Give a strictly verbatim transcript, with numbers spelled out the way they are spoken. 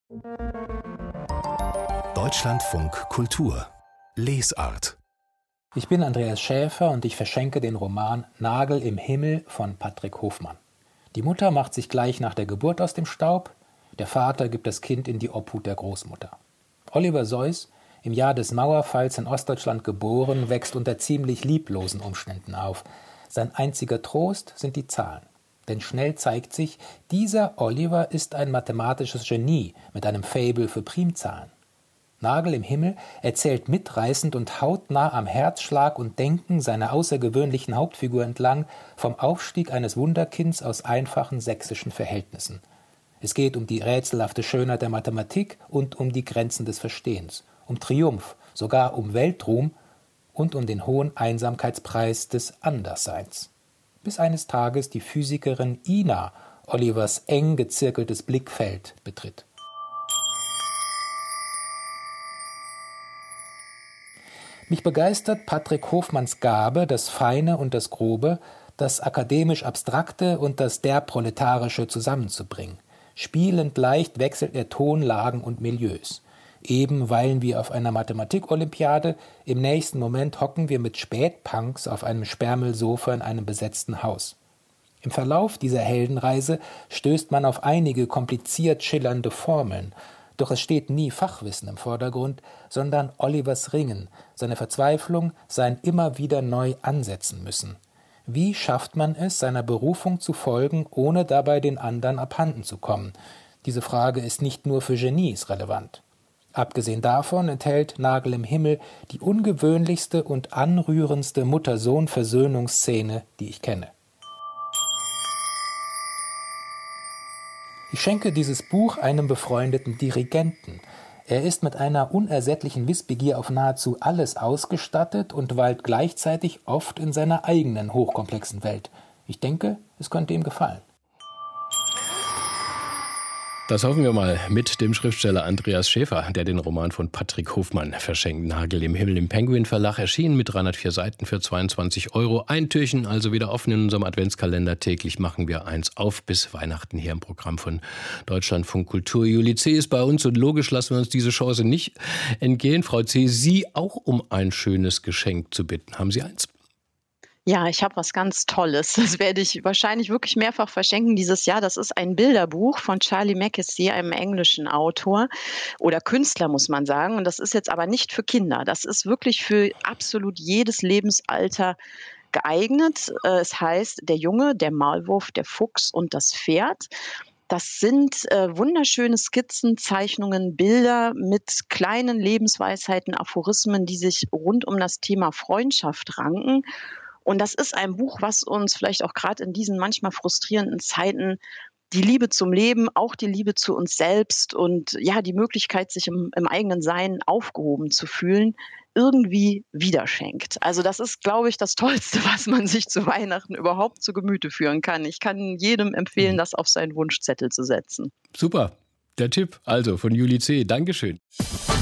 Deutschlandfunk Kultur Lesart. Ich bin Andreas Schäfer und ich verschenke den Roman Nagel im Himmel von Patrick Hofmann. Die Mutter macht sich gleich nach der Geburt aus dem Staub, der Vater gibt das Kind in die Obhut der Großmutter. Oliver Seuss, im Jahr des Mauerfalls in Ostdeutschland geboren, wächst unter ziemlich lieblosen Umständen auf. Sein einziger Trost sind die Zahlen. Denn schnell zeigt sich, dieser Oliver ist ein mathematisches Genie mit einem Faible für Primzahlen. Nagel im Himmel erzählt mitreißend und hautnah am Herzschlag und Denken seiner außergewöhnlichen Hauptfigur entlang vom Aufstieg eines Wunderkinds aus einfachen sächsischen Verhältnissen. Es geht um die rätselhafte Schönheit der Mathematik und um die Grenzen des Verstehens, um Triumph, sogar um Weltruhm und um den hohen Einsamkeitspreis des Andersseins. Bis eines Tages die Physikerin Ina Olivers eng gezirkeltes Blickfeld betritt. Mich begeistert Patrick Hofmanns Gabe, das Feine und das Grobe, das akademisch Abstrakte und das derb-Proletarische zusammenzubringen. Spielend leicht wechselt er Tonlagen und Milieus. Eben weilen wir auf einer Mathematik-Olympiade, im nächsten Moment hocken wir mit Spätpunks auf einem Sperrmüllsofa in einem besetzten Haus. Im Verlauf dieser Heldenreise stößt man auf einige kompliziert schillernde Formeln, doch es steht nie Fachwissen im Vordergrund, sondern Olivers Ringen, seine Verzweiflung, sein immer wieder neu ansetzen müssen. Wie schafft man es, seiner Berufung zu folgen, ohne dabei den anderen abhanden zu kommen? Diese Frage ist nicht nur für Genies relevant. Abgesehen davon enthält Nagel im Himmel die ungewöhnlichste und anrührendste Mutter-Sohn-Versöhnungsszene, die ich kenne. Ich schenke dieses Buch einem befreundeten Dirigenten. Er ist mit einer unersättlichen Wissbegier auf nahezu alles ausgestattet und weilt gleichzeitig oft in seiner eigenen hochkomplexen Welt. Ich denke, es könnte ihm gefallen. Das hoffen wir mal mit dem Schriftsteller Andreas Schäfer, der den Roman von Patrick Hofmann verschenkt. Nagel im Himmel im Penguin Verlag, erschienen mit dreihundertvier Seiten für zweiundzwanzig Euro. Ein Türchen also wieder offen in unserem Adventskalender. Täglich machen wir eins auf bis Weihnachten hier im Programm von Deutschlandfunk Kultur. Julie C. ist bei uns und logisch lassen wir uns diese Chance nicht entgehen. Frau C., Sie auch um ein schönes Geschenk zu bitten. Haben Sie eins? Ja, ich habe was ganz Tolles. Das werde ich wahrscheinlich wirklich mehrfach verschenken dieses Jahr. Das ist ein Bilderbuch von Charlie Mackesy, einem englischen Autor oder Künstler, muss man sagen. Und das ist jetzt aber nicht für Kinder. Das ist wirklich für absolut jedes Lebensalter geeignet. Äh, Es heißt Der Junge, der Maulwurf, der Fuchs und das Pferd. Das sind äh, wunderschöne Skizzen, Zeichnungen, Bilder mit kleinen Lebensweisheiten, Aphorismen, die sich rund um das Thema Freundschaft ranken. Und das ist ein Buch, was uns vielleicht auch gerade in diesen manchmal frustrierenden Zeiten die Liebe zum Leben, auch die Liebe zu uns selbst und ja, die Möglichkeit, sich im, im eigenen Sein aufgehoben zu fühlen, irgendwie wiederschenkt. Also das ist, glaube ich, das Tollste, was man sich zu Weihnachten überhaupt zu Gemüte führen kann. Ich kann jedem empfehlen, das auf seinen Wunschzettel zu setzen. Super, der Tipp also von Julie C. Dankeschön.